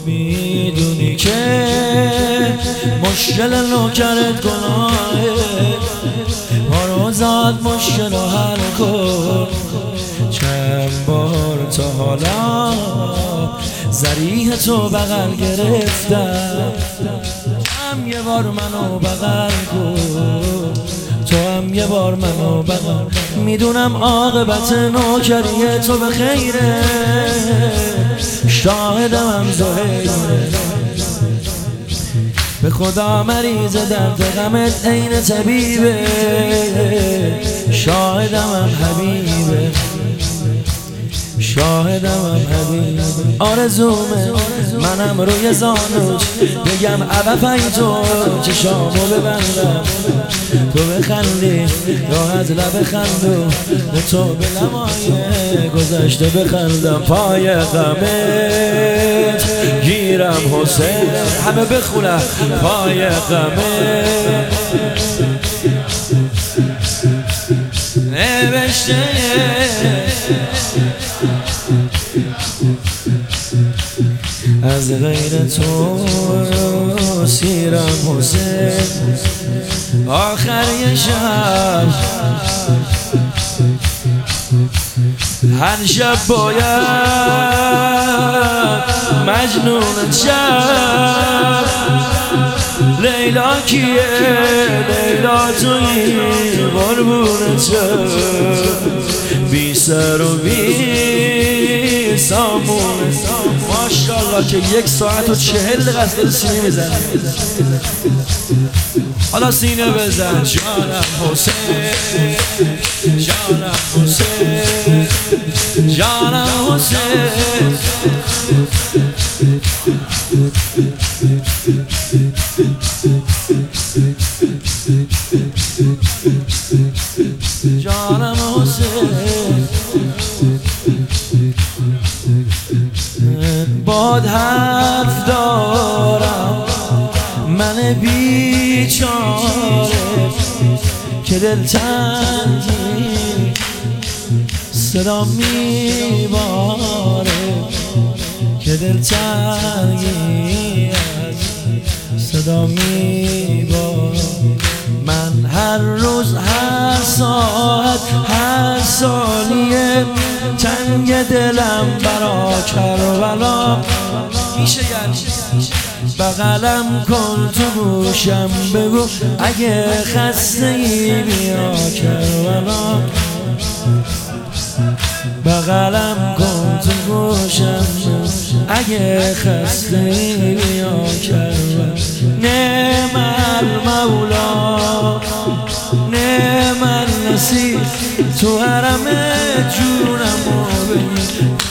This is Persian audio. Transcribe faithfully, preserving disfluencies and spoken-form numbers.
میدونی که مشکل نوکرت گناهه، ما رو زاد مشکل رو حل کن. چند بار تا حالا ذریح تو بغل گرفتم، هم یه بار منو بغل کن، تو هم یه بار منو بغل. میدونم عاقبت نوکری تو به خیره، شاهدم هم زهیره. به خدا مریض درد غمت عین طبیبه، شاهدم هم حبیبه، شاهدم هم حبیبه. آرزومه منم روی زانوش بگم عبفای تو، چشامو ببندم تو بخندی، یا از لب خندو به تو به لمای گذشته بخندم. پای غمت گیرم حسین، همه بخونم پای غمت نوشته از غیر تو سیرم حسین. آخر یه شب هر شب باید مجنون شب. لیلا کیه لیلا تویی قربون شب، بی سر و بی سامون. ماشاءالله که یک ساعت و چهل دقیقه سینه میزنه. حالا سینه بزن جانم حسین، جانم حسین، جانم حسین. جانم حسین، باد حرف دارم من بیچاره که دلتنگی صدا میباره، که دلتنگی صدا میباره. من هر روز هر ساعت هر ثانیه تنگ دلم برا کربلا میشه. بغلم کن تو گوشم بگو اگه خسته ای بیا کربلا. بغلم کن تو گوشم اگه خسته ای بیا کربلا. نعم المولا نعم النصیر، تو حرم جونم و بگیر